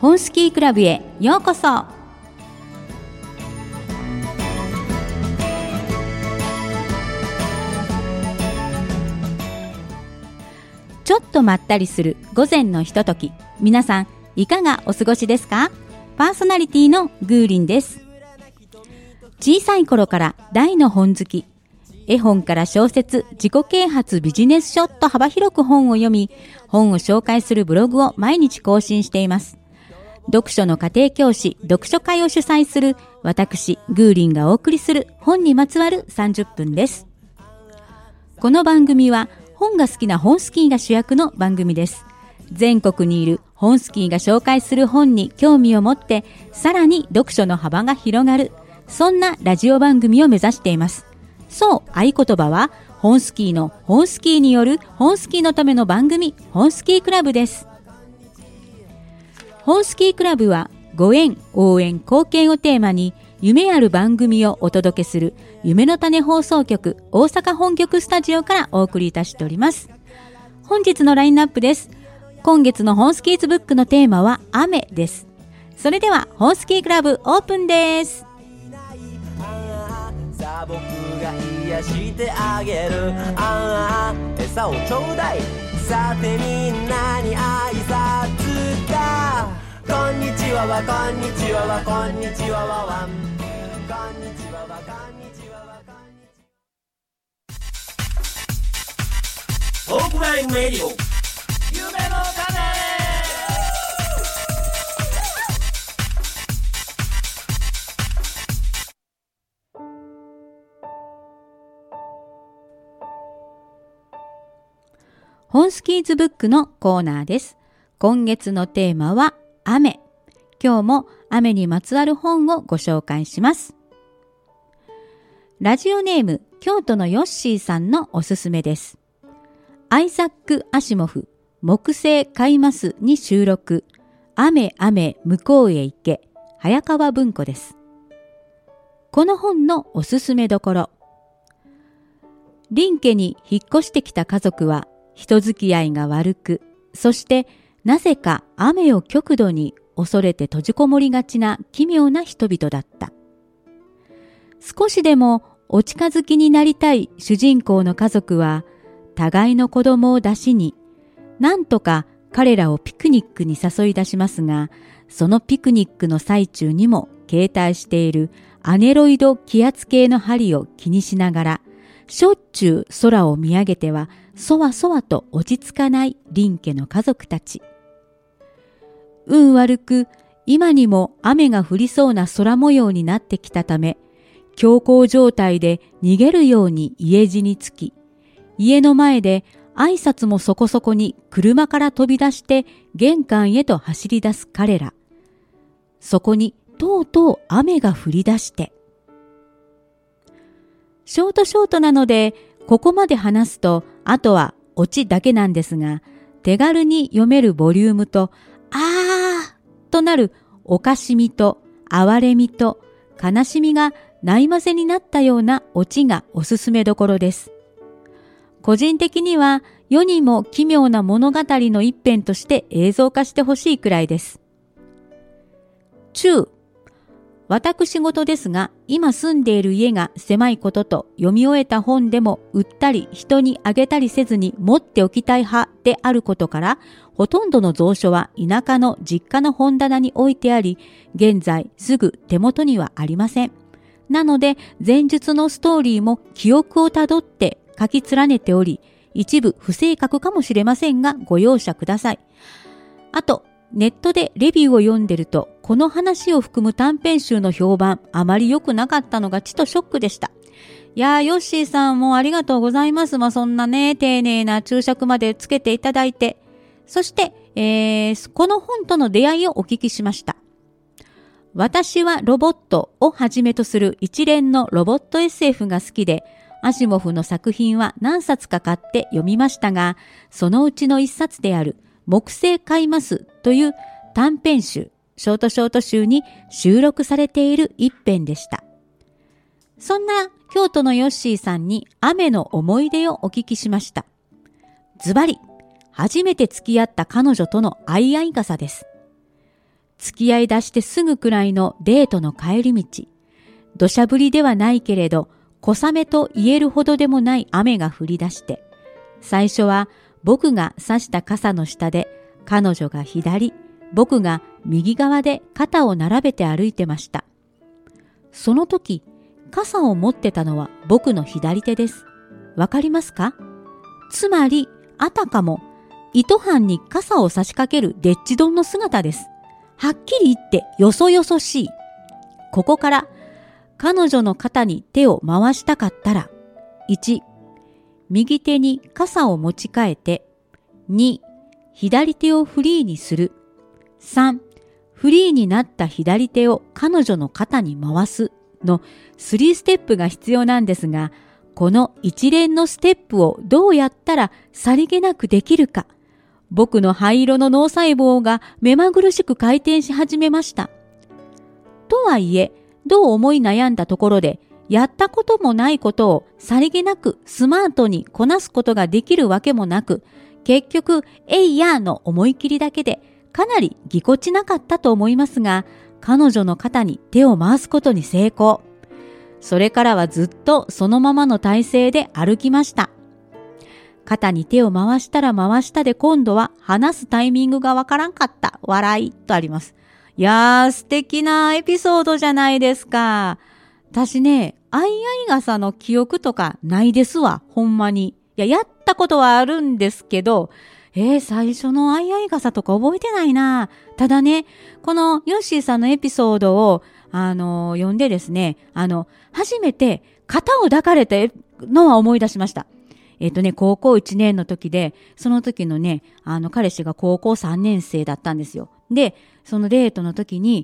本スキークラブへようこそ。ちょっとまったりする午前のひととき、皆さんいかがお過ごしですか？パーソナリティのグーリンです。小さい頃から大の本好き、絵本から小説、自己啓発、ビジネス書と幅広く本を読み、本を紹介するブログを毎日更新しています。読書の家庭教師、読書会を主催する私グーリンがお送りする本にまつわる30分です。この番組は本が好きな本スキーが主役の番組です。全国にいる本スキーが紹介する本に興味を持って、さらに読書の幅が広がる、そんなラジオ番組を目指しています。そう、合言葉は本スキーの本スキーによる本スキーのための番組、本スキークラブです。本スキークラブはご縁、応援、貢献をテーマに夢ある番組をお届けする夢の種放送局大阪本局スタジオからお送りいたしております。本日のラインナップです。今月の本スキーズブックのテーマは雨です。それでは本スキークラブオープンです。さあ僕が癒してあげる、餌をちょうだい、さてみんなに挨拶だ、こんにちはわこんにちはわこんにちはわわん、こんにちはわこんにちはわこんにちは。オープンラインメディオ夢の種。本スキーズブックのコーナーです。今月のテーマは雨。今日も雨にまつわる本をご紹介します。ラジオネーム京都のヨッシーさんのおすすめです。アイザック・アシモフ、木星買いますに収録、雨雨向こうへ行け、早川文庫です。この本のおすすめどころ。林家に引っ越してきた家族は人付き合いが悪く、そしてなぜか雨を極度に恐れて閉じこもりがちな奇妙な人々だった。少しでもお近づきになりたい主人公の家族は、互いの子供を出しに、なんとか彼らをピクニックに誘い出しますが、そのピクニックの最中にも携帯しているアネロイド気圧計の針を気にしながら、しょっちゅう空を見上げてはそわそわと落ち着かない林家の家族たち。運悪く今にも雨が降りそうな空模様になってきたため、強行状態で逃げるように家路につき、家の前で挨拶もそこそこに車から飛び出して玄関へと走り出す彼ら。そこにとうとう雨が降り出して。ショートなので、ここまで話すと、あとはオチだけなんですが、手軽に読めるボリュームと、となるおかしみと哀れみと悲しみがないまぜになったようなオチがおすすめどころです。個人的には世にも奇妙な物語の一編として映像化してほしいくらいです。私事ですが、今住んでいる家が狭いことと、読み終えた本でも売ったり人にあげたりせずに持っておきたい派であることから、ほとんどの蔵書は田舎の実家の本棚に置いてあり、現在すぐ手元にはありません。なので前述のストーリーも記憶をたどって書き連ねており、一部不正確かもしれませんがご容赦ください。あと、ネットでレビューを読んでると、この話を含む短編集の評判、あまり良くなかったのがちとショックでした。いやー、ヨッシーさんもありがとうございます。そんなね、丁寧な注釈までつけていただいて。そして、この本との出会いをお聞きしました。私はロボットをはじめとする一連のロボット SF が好きで、アシモフの作品は何冊か買って読みましたが、そのうちの一冊である木星買いますという短編集、ショート集に収録されている一編でした。そんな京都のヨッシーさんに雨の思い出をお聞きしました。ズバリ、初めて付き合った彼女との相合い傘です。 付き合い出してすぐくらいのデートの帰り道、土砂降りではないけれど、小雨と言えるほどでもない雨が降り出して、最初は僕が差した傘の下で、彼女が左、僕が右側で肩を並べて歩いてました。その時、傘を持ってたのは僕の左手です。わかりますか？つまり、あたかも、糸半に傘を差し掛けるデッチ丼の姿です。はっきり言ってよそよそしい。ここから彼女の肩に手を回したかったら、1、右手に傘を持ち替えて、2、左手をフリーにする。3、フリーになった左手を彼女の肩に回すの3ステップが必要なんですが、この一連のステップをどうやったらさりげなくできるか、僕の灰色の脳細胞が目まぐるしく回転し始めました。とはいえ、どう思い悩んだところで、やったこともないことをさりげなくスマートにこなすことができるわけもなく、結局、えいやーの思い切りだけで、かなりぎこちなかったと思いますが、彼女の肩に手を回すことに成功。それからはずっとそのままの体勢で歩きました。肩に手を回したら回したで今度は話すタイミングがわからんかった。笑いとあります。いやー素敵なエピソードじゃないですか。私ね、相合い傘の記憶とかないですわ。ほんまに。やったことはあるんですけど、最初の相合い傘とか覚えてないな。ただね、このヨッシーさんのエピソードを、読んでですね、初めて肩を抱かれたのは思い出しました。高校1年の時で、その時のね、彼氏が高校3年生だったんですよ。で、そのデートの時に、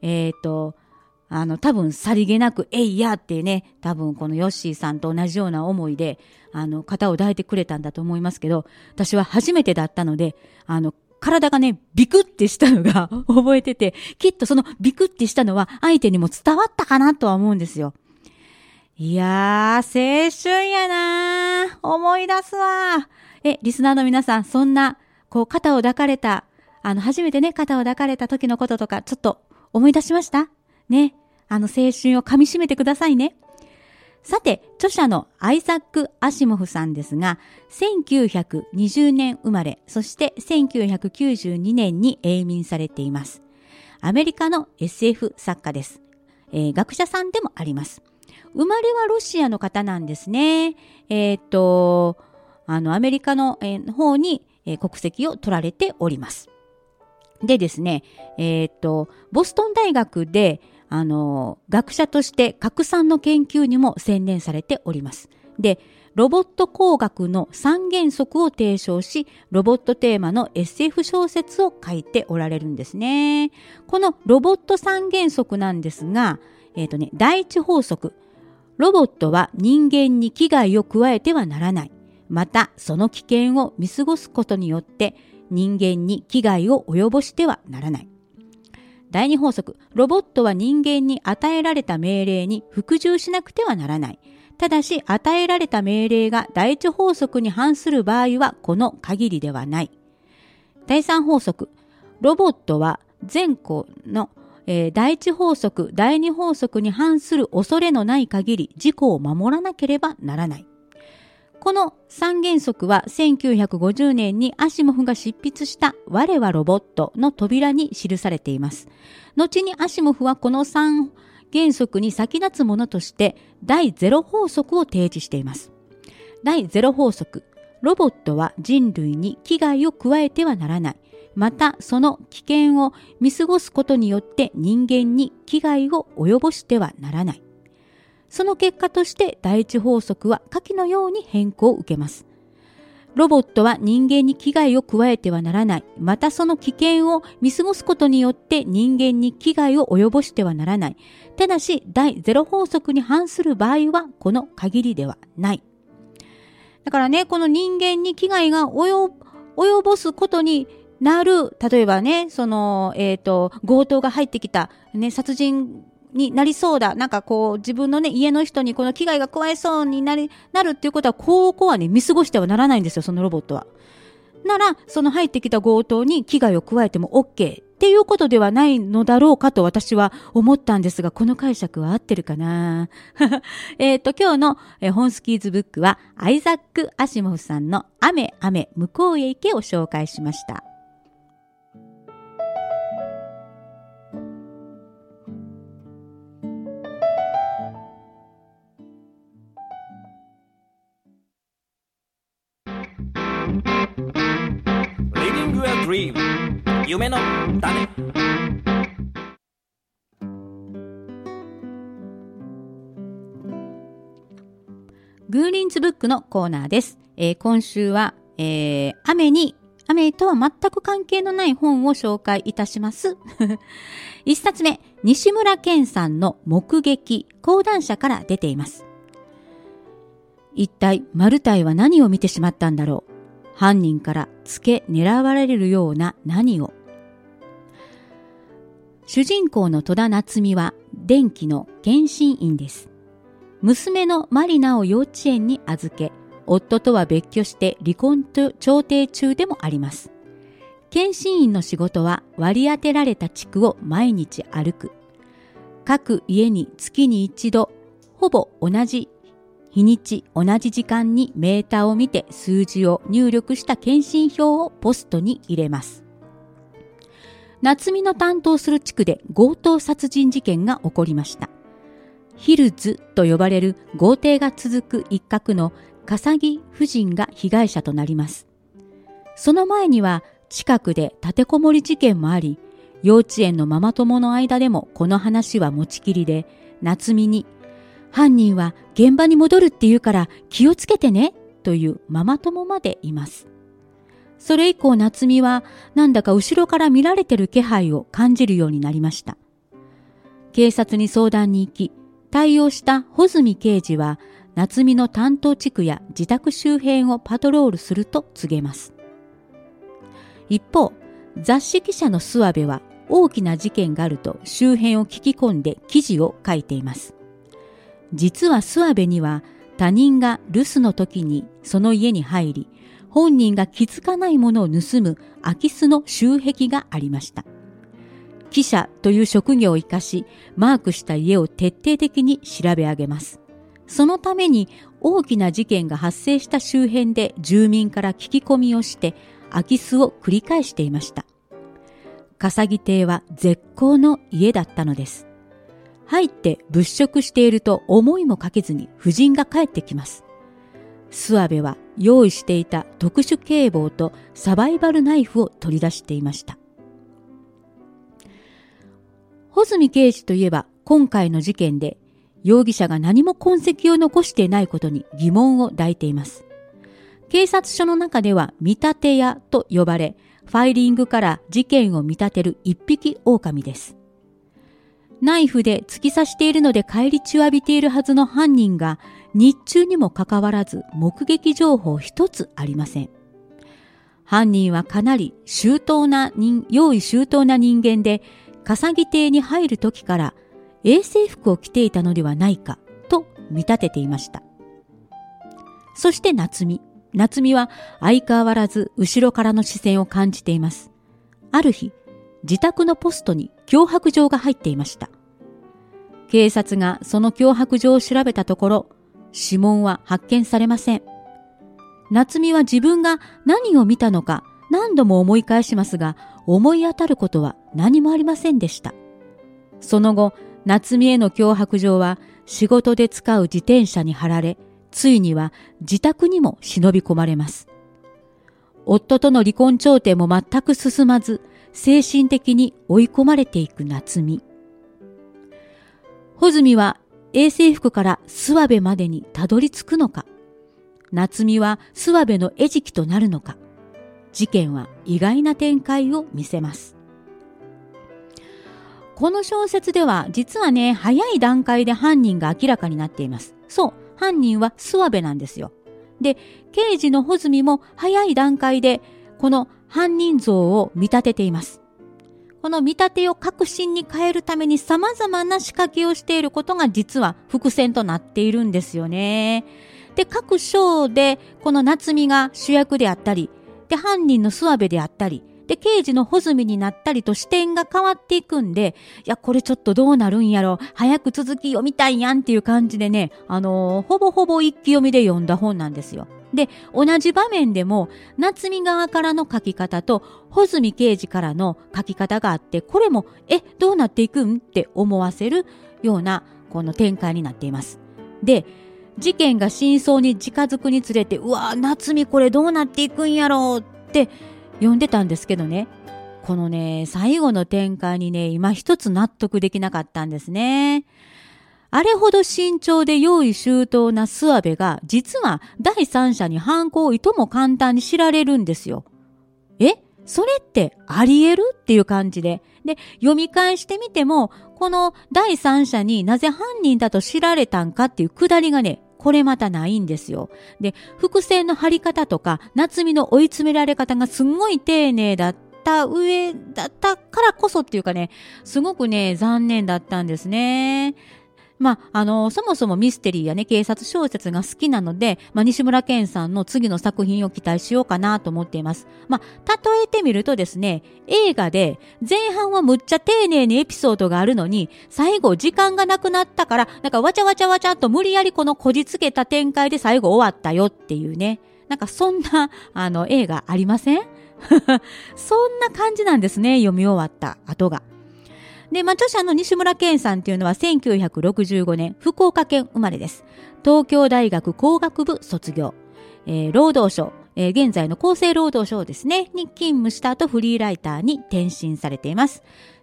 多分さりげなく、えいやってね、多分このヨッシーさんと同じような思いで、肩を抱いてくれたんだと思いますけど、私は初めてだったので、体がね、ビクってしたのが覚えてて、きっとそのビクってしたのは相手にも伝わったかなとは思うんですよ。いやー、青春やなー。思い出すわー。リスナーの皆さん、そんな、肩を抱かれた、初めてね、肩を抱かれた時のこととか、ちょっと思い出しましたね。青春を噛み締めてくださいね。さて、著者のアイザック・アシモフさんですが、1920年生まれ、そして1992年に永眠されています。アメリカの SF 作家です。学者さんでもあります。生まれはロシアの方なんですね。アメリカの方に国籍を取られております。でですね、ボストン大学で学者として拡散の研究にも専念されております。で、ロボット工学の三原則を提唱し、ロボットテーマの SF 小説を書いておられるんですね。このロボット三原則なんですが、第一法則。ロボットは人間に危害を加えてはならない。また、その危険を見過ごすことによって人間に危害を及ぼしてはならない。第二法則、ロボットは人間に与えられた命令に服従しなくてはならない。ただし、与えられた命令が第一法則に反する場合はこの限りではない。第三法則、ロボットは前項の、第一法則、第二法則に反する恐れのない限り自己を守らなければならない。この三原則は1950年にアシモフが執筆した我はロボットの扉に記されています。後にアシモフはこの三原則に先立つものとして第0法則を提示しています。第0法則、ロボットは人類に危害を加えてはならない。またその危険を見過ごすことによって人間に危害を及ぼしてはならない。その結果として第一法則は下記のように変更を受けます。ロボットは人間に危害を加えてはならない。またその危険を見過ごすことによって人間に危害を及ぼしてはならない。ただし第0法則に反する場合はこの限りではない。だからね、この人間に危害が及ぼすことになる、例えばね、強盗が入ってきた、ね、殺人になりそうだ。なんか自分のね、家の人にこの危害が加えそうになるっていうことは、ここはね、見過ごしてはならないんですよ、そのロボットは。なら、その入ってきた強盗に危害を加えても OK っっていうことではないのだろうかと私は思ったんですが、この解釈は合ってるかな今日の本スキーズブックはアイザック・アシモフさんの雨雨向こうへ行けを紹介しました。 Living a dream 夢の種。 グーリンズブックのコーナーです。今週は、雨とは全く関係のない本を紹介いたします。一冊目、西村健さんの目撃、講談社から出ています。一体マルタイは何を見てしまったんだろう。犯人から狙われるような何を。主人公の戸田夏美は電気の検診員です。娘のマリナを幼稚園に預け、夫とは別居して離婚調停中でもあります。検診員の仕事は割り当てられた地区を毎日歩く。各家に月に一度、ほぼ同じ日にち同じ時間にメーターを見て数字を入力した検診票をポストに入れます。夏美の担当する地区で強盗殺人事件が起こりました。ヒルズと呼ばれる豪邸が続く一角の笠木夫人が被害者となります。その前には近くで立てこもり事件もあり、幼稚園のママ友の間でもこの話は持ちきりで、夏美に犯人は現場に戻るって言うから気をつけてねというママ友までいます。それ以降夏美はなんだか後ろから見られてる気配を感じるようになりました。警察に相談に行き、対応した穂積刑事は夏美の担当地区や自宅周辺をパトロールすると告げます。一方、雑誌記者の諏訪部は大きな事件があると周辺を聞き込んで記事を書いています。実は諏訪部には他人が留守の時にその家に入り、本人が気づかないものを盗む空き巣の習癖がありました。記者という職業を生かし、マークした家を徹底的に調べ上げます。そのために大きな事件が発生した周辺で住民から聞き込みをして空き巣を繰り返していました。笠木邸は絶好の家だったのです。入って物色していると思いもかけずに夫人が帰ってきます。諏訪部は用意していた特殊警棒とサバイバルナイフを取り出していました。穂積刑事といえば今回の事件で容疑者が何も痕跡を残していないことに疑問を抱いています。警察署の中では見立て屋と呼ばれ、ファイリングから事件を見立てる一匹狼です。ナイフで突き刺しているので返り血を浴びているはずの犯人が日中にもかかわらず目撃情報一つありません。犯人はかなり用意周到な人間で、笠木邸に入る時から衛生服を着ていたのではないかと見立てていました。そして夏美は相変わらず後ろからの視線を感じています。ある日、自宅のポストに脅迫状が入っていました。警察がその脅迫状を調べたところ、指紋は発見されません。夏美は自分が何を見たのか何度も思い返しますが、思い当たることは何もありませんでした。その後、夏美への脅迫状は仕事で使う自転車に貼られ、ついには自宅にも忍び込まれます。夫との離婚調停も全く進まず、精神的に追い込まれていく夏美。穂積は衛生服から諏訪部までにたどり着くのか、夏美は諏訪部の餌食となるのか、事件は意外な展開を見せます。この小説では実はね、早い段階で犯人が明らかになっています。そう、犯人は諏訪部なんですよ。で、刑事の穂積も早い段階でこの犯人像を見立てています。この見立てを確信に変えるために様々な仕掛けをしていることが実は伏線となっているんですよね。で、各章でこの夏美が主役であったり、で、犯人の諏訪部であったり、 で、刑事の穂積になったりと視点が変わっていくんで、いや、これちょっとどうなるんやろ、早く続き読みたいやんっていう感じでね、ほぼほぼ一気読みで読んだ本なんですよ。で、同じ場面でも、夏美側からの書き方と、穂積刑事からの書き方があって、これも、どうなっていくんって思わせるような、この展開になっています。で、事件が真相に近づくにつれて、うわ、夏美これどうなっていくんやろうって読んでたんですけどね、このね、最後の展開にね、今一つ納得できなかったんですね。あれほど慎重で用意周到な諏訪部が、実は第三者に犯行をいとも簡単に知られるんですよ。それってあり得るっていう感じで。で、読み返してみても、この第三者になぜ犯人だと知られたんかっていうくだりがね、これまたないんですよ。で、伏線の張り方とか、夏美の追い詰められ方がすんごい丁寧だった上だったからこそっていうかね、すごくね、残念だったんですね。そもそもミステリーやね、警察小説が好きなので、西村健さんの次の作品を期待しようかなと思っています。例えてみるとですね、映画で前半はむっちゃ丁寧にエピソードがあるのに、最後時間がなくなったから、わちゃわちゃわちゃっと無理やりこのこじつけた展開で最後終わったよっていうね、そんな、映画ありませんそんな感じなんですね、読み終わった後が。で、著者の西村健さんっていうのは1965年、福岡県生まれです。東京大学工学部卒業。労働省、現在の厚生労働省ですね、に勤務した後フリーライターに転身されています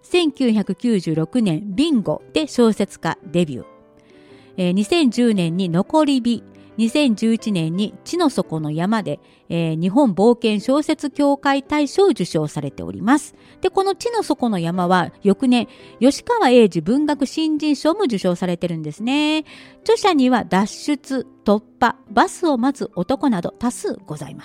。1996年、ビンゴで小説家デビュー。2010年に残り火。2011年に地の底の山で、日本冒険小説協会大賞を受賞されております。で、この地の底の山は翌年、吉川英治文学新人賞も受賞されてるんですね。著者には脱出、突破、バスを待つ男など多数ございます。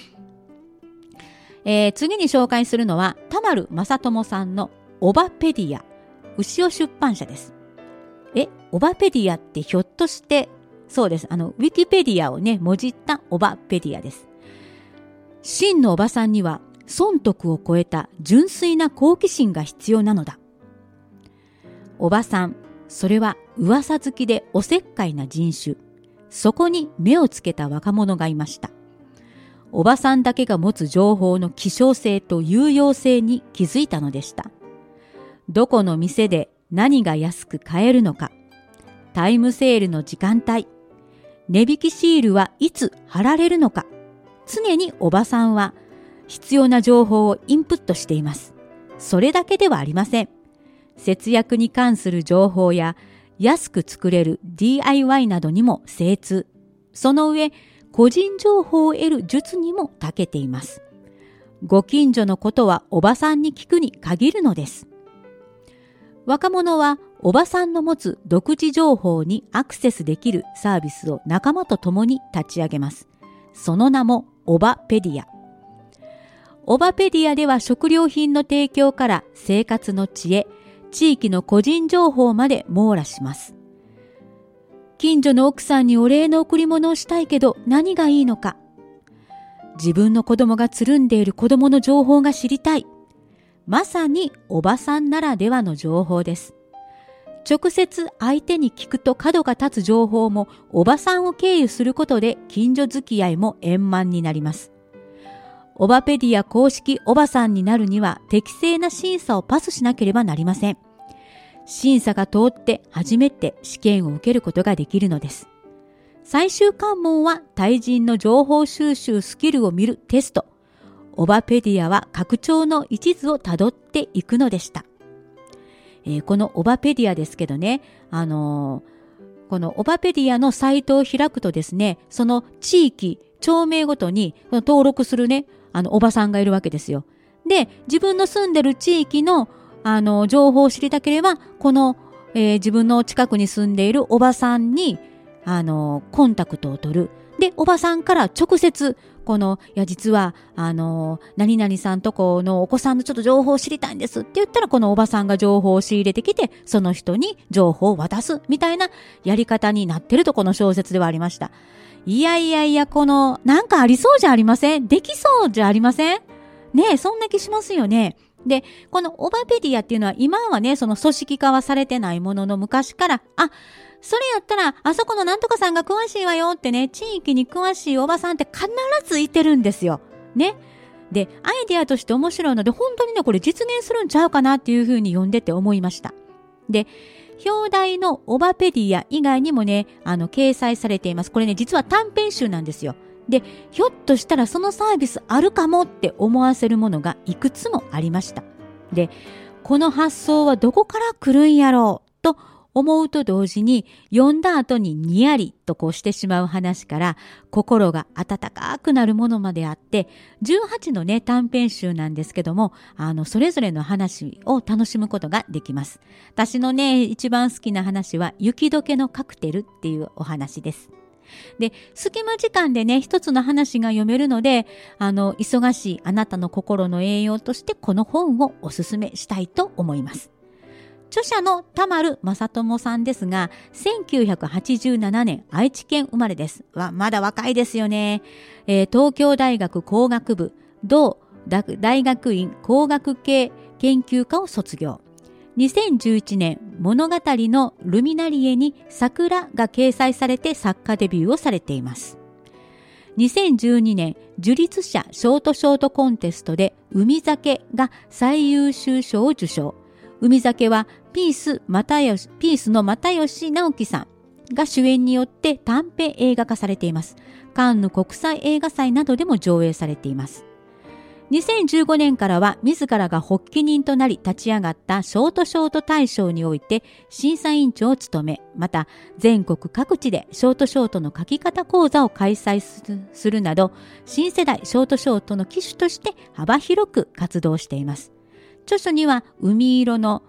次に紹介するのは、田丸正智さんのオバペディア、牛尾出版社です。オバペディアってひょっとして、そうです。ウィキペディアをね、もじったオバペディアです。真のおばさんには、損得を超えた純粋な好奇心が必要なのだ。おばさん、それは噂好きでおせっかいな人種。そこに目をつけた若者がいました。おばさんだけが持つ情報の希少性と有用性に気づいたのでした。どこの店で何が安く買えるのか。タイムセールの時間帯。値引きシールはいつ貼られるのか。常におばさんは必要な情報をインプットしています。それだけではありません。節約に関する情報や安く作れる DIY などにも精通。その上、個人情報を得る術にも長けています。ご近所のことはおばさんに聞くに限るのです。若者はおばさんの持つ独自情報にアクセスできるサービスを仲間と共に立ち上げます。その名もオバペディア。オバペディアでは食料品の提供から生活の知恵、地域の個人情報まで網羅します。近所の奥さんにお礼の贈り物をしたいけど何がいいのか。自分の子供がつるんでいる子供の情報が知りたい。まさにおばさんならではの情報です。直接相手に聞くと角が立つ情報もおばさんを経由することで近所付き合いも円満になります。オバペディア公式おばさんになるには適正な審査をパスしなければなりません。審査が通って初めて試験を受けることができるのです。最終関門は対人の情報収集スキルを見るテスト。オバペディアは拡張の一途をたどっていくのでした。このオバペディアですけどね、このオバペディアのサイトを開くとですね、その地域、町名ごとに登録するね、おばさんがいるわけですよ。で、自分の住んでる地域の、情報を知りたければ、この、自分の近くに住んでいるおばさんに、コンタクトを取る。で、おばさんから直接、実は、何々さんとこのお子さんのちょっと情報を知りたいんですって言ったら、このおばさんが情報を仕入れてきて、その人に情報を渡すみたいなやり方になってると、この小説ではありました。なんかありそうじゃありません？できそうじゃありません？ ね、そんな気しますよね。で、このオバペディアっていうのは今はね、その組織化はされてないものの昔から、それやったら、あそこのなんとかさんが詳しいわよってね、地域に詳しいおばさんって必ずいてるんですよ。ね。で、アイデアとして面白いので、本当にね、これ実現するんちゃうかなっていうふうに読んでて思いました。で、表題のオバペディア以外にもね、掲載されています。これね、実は短編集なんですよ。で、ひょっとしたらそのサービスあるかもって思わせるものがいくつもありました。で、この発想はどこから来るんやろうと思うと同時に、読んだ後ににやりとこうしてしまう話から、心が温かくなるものまであって、18のね、短編集なんですけども、それぞれの話を楽しむことができます。私のね、一番好きな話は、雪解けのカクテルっていうお話です。で、隙間時間でね、一つの話が読めるので、忙しいあなたの心の栄養としてこの本をおすすめしたいと思います。著者の田丸正智さんですが、1987年愛知県生まれです。まだ若いですよね。東京大学工学部、同大学院工学系研究科を卒業。2011年、物語のルミナリエに桜が掲載されて作家デビューをされています。2012年、樹立者ショートコンテストで海酒が最優秀賞を受賞。海酒はピースの又吉直樹さんが主演によって短編映画化されています。カンヌ国際映画祭などでも上映されています。2015年からは自らが発起人となり立ち上がったショート大賞において審査委員長を務め、また全国各地でショートの書き方講座を開催するなど、新世代ショートの旗手として幅広く活動しています。著書には海色の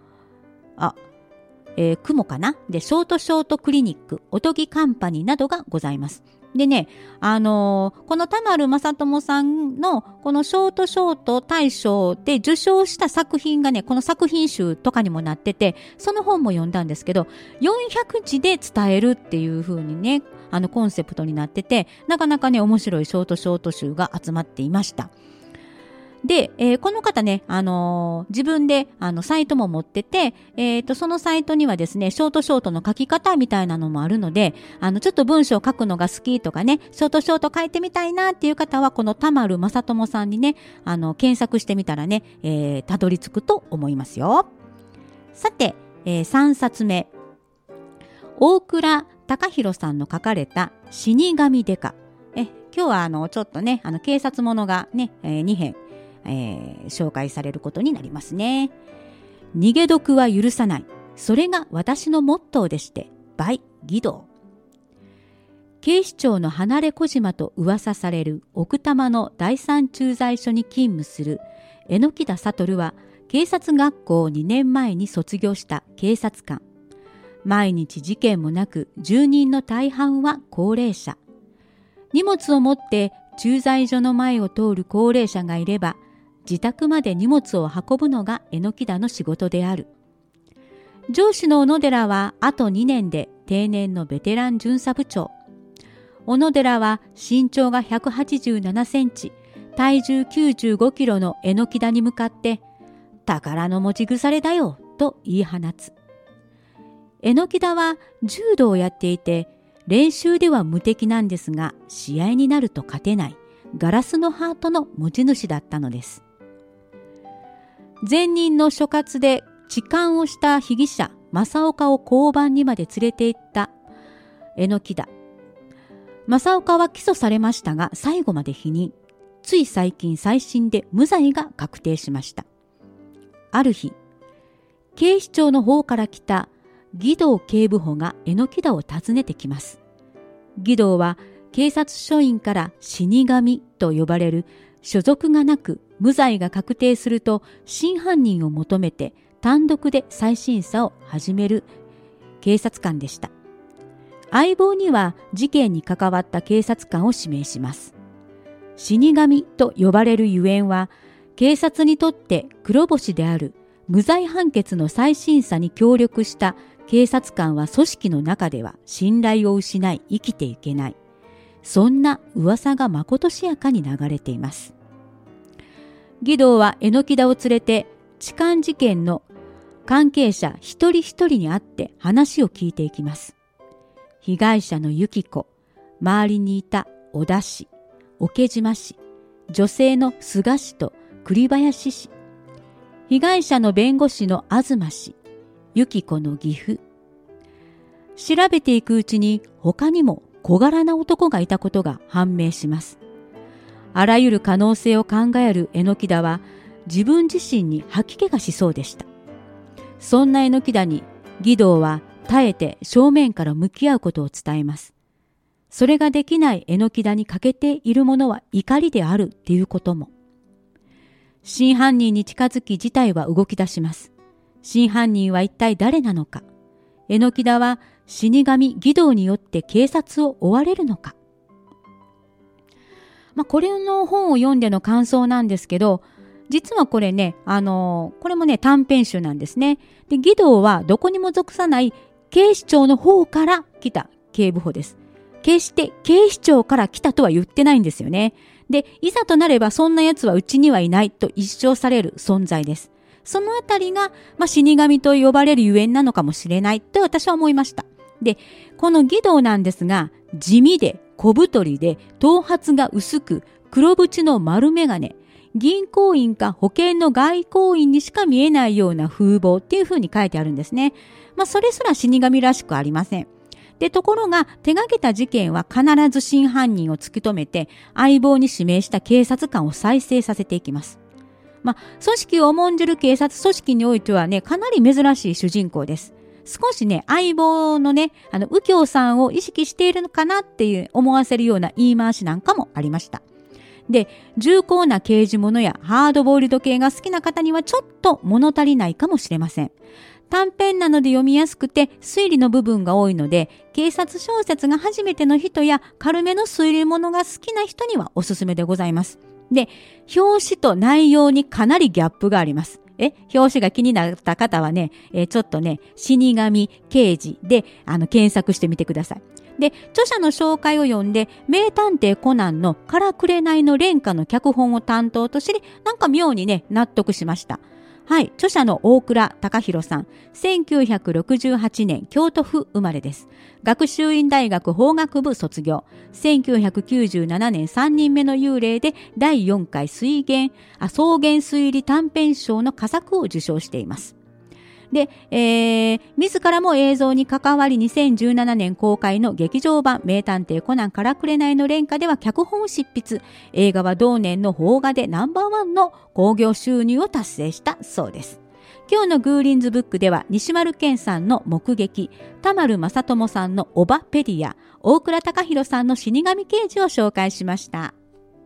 雲かなで、ショートクリニック、おとぎカンパニーなどがございます。でね、この田丸正智さんのこのショート大賞で受賞した作品がね、この作品集とかにもなってて、その本も読んだんですけど、400字で伝えるっていう風にね、コンセプトになってて、なかなかね、面白いショート集が集まっていました。で、この方ね、自分でサイトも持ってて、そのサイトにはですね、ショートの書き方みたいなのもあるので、ちょっと文章を書くのが好きとかね、ショート書いてみたいなっていう方は、この田丸正智さんにね、検索してみたらね、たどり着くと思いますよ。さて、3冊目。大倉隆弘さんの書かれた死神デカ。今日はちょっとね、警察ものがね、2編。紹介されることになりますね。逃げ毒は許さない。それが私のモットーでして。by 義堂。警視庁の離れ小島と噂される奥多摩の第三駐在所に勤務する榎田悟は警察学校を2年前に卒業した警察官。毎日事件もなく住人の大半は高齢者。荷物を持って駐在所の前を通る高齢者がいれば自宅まで荷物を運ぶのが榎田の仕事である。上司の小野寺はあと2年で定年のベテラン巡査部長。小野寺は身長が187センチ、体重95キロの榎田に向かって、宝の持ち腐れだよと言い放つ。榎田は柔道をやっていて、練習では無敵なんですが、試合になると勝てない、ガラスのハートの持ち主だったのです。前任の所轄で痴漢をした被疑者、正岡を交番にまで連れて行った榎田。正岡は起訴されましたが、最後まで否認。つい最近再審で無罪が確定しました。ある日、警視庁の方から来た義堂警部補が榎田を訪ねてきます。義堂は警察署員から死神と呼ばれる所属がなく無罪が確定すると真犯人を求めて単独で再審査を始める警察官でした。相棒には事件に関わった警察官を指名します。死神と呼ばれるゆえんは警察にとって黒星である無罪判決の再審査に協力した警察官は組織の中では信頼を失い生きていけない。そんな噂がまことしやかに流れています。 義堂は榎田を連れて痴漢事件の関係者一人一人に会って話を聞いていきます。被害者の由紀子、周りにいた小田氏、桶島氏、女性の菅氏と栗林氏、被害者の弁護士の東氏、由紀子の義父。調べていくうちに他にも小柄な男がいたことが判明します。あらゆる可能性を考える榎田は自分自身に吐き気がしそうでした。そんな榎田に義堂は耐えて正面から向き合うことを伝えます。それができない榎田に欠けているものは怒りであるっていうことも。真犯人に近づき事態は動き出します。真犯人は一体誰なのか。榎田は死神義堂によって警察を追われるのか。これの本を読んでの感想なんですけど、実はこれね、これもね短編集なんですね。で、義堂はどこにも属さない警視庁の方から来た警部補です。決して警視庁から来たとは言ってないんですよね。で、いざとなればそんな奴はうちにはいないと一生される存在です。そのあたりが、死神と呼ばれるゆえんなのかもしれないと私は思いました。で、この義堂なんですが、地味で小太りで頭髪が薄く黒縁の丸眼鏡、銀行員か保険の外交員にしか見えないような風貌っていう風に書いてあるんですね。それすら死神らしくありません。で、ところが手がけた事件は必ず真犯人を突き止めて相棒に指名した警察官を再生させていきます。組織を重んじる警察組織においてはね、かなり珍しい主人公です。少しね、相棒のね、右京さんを意識しているのかなっていう思わせるような言い回しなんかもありました。で、重厚な刑事物やハードボイルド系が好きな方にはちょっと物足りないかもしれません。短編なので読みやすくて推理の部分が多いので、警察小説が初めての人や軽めの推理物が好きな人にはおすすめでございます。で、表紙と内容にかなりギャップがあります。表紙が気になった方はね、ちょっとね、死神刑事で検索してみてください。で、著者の紹介を読んで、名探偵コナンのからくれないの廉価の脚本を担当と知り、なんか妙にね、納得しました。はい、著者の大倉隆弘さん、1968年京都府生まれです。学習院大学法学部卒業。1997年3人目の幽霊で第4回草原推理短編賞の佳作を受賞しています。で、自らも映像に関わり2017年公開の劇場版名探偵コナンからくれないの廉価では脚本を執筆。映画は同年の邦画でNo.1の興行収入を達成したそうです。今日のグーリンズブックでは西丸健さんの目撃、田丸正智さんのオバペディア、大倉隆弘さんの死神刑事を紹介しました。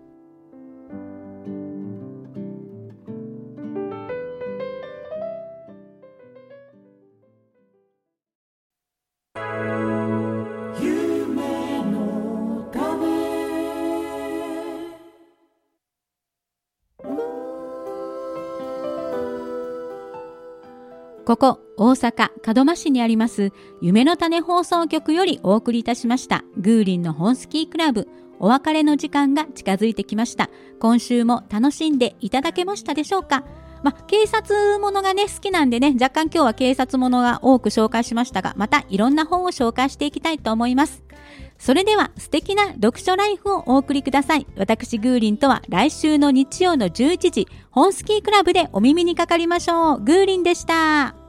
ここ大阪門真市にあります夢の種放送局よりお送りいたしましたグーリンの本スキークラブ。お別れの時間が近づいてきました。今週も楽しんでいただけましたでしょうか。警察ものがね好きなんでね、若干今日は警察ものが多く紹介しましたが、またいろんな本を紹介していきたいと思います。それでは素敵な読書ライフをお送りください。私グーリンとは来週の日曜の11時本スキークラブでお耳にかかりましょう。グーリンでした。